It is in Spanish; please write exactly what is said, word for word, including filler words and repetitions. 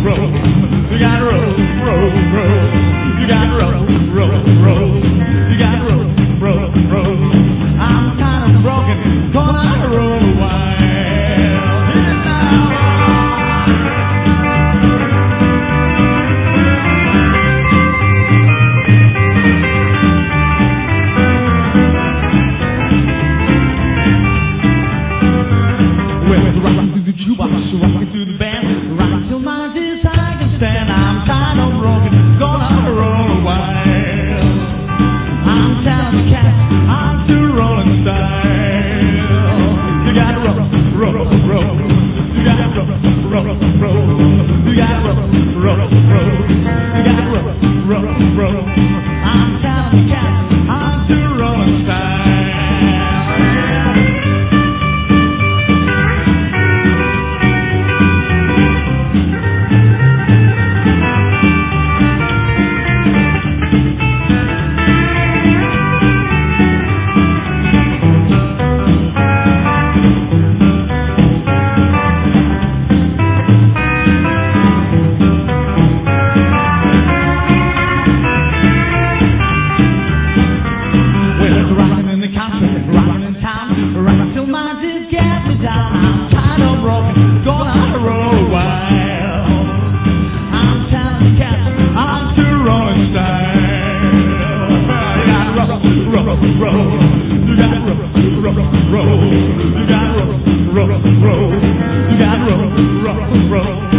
roll. You gotta roll, roll, roll. You gotta roll, roll, roll. You gotta roll, roll, roll. I'm kind of broken, gonna roll a while. Hit it now. Well, rockin' through the jukebox, rockin' through the band, rockin' till my desire can stand. I'm tired of rockin', gonna roll a while. I'm telling the cat, I'm too rolling style. You gotta roll, roll, roll. You gotta roll, roll, roll. You gotta roll, roll, roll. You gotta roll, roll, roll. I'm telling the cat, I'm too rolling style. Roll, you gotta roll, roll, roll. You gotta roll, roll, roll. You gotta roll, roll, roll.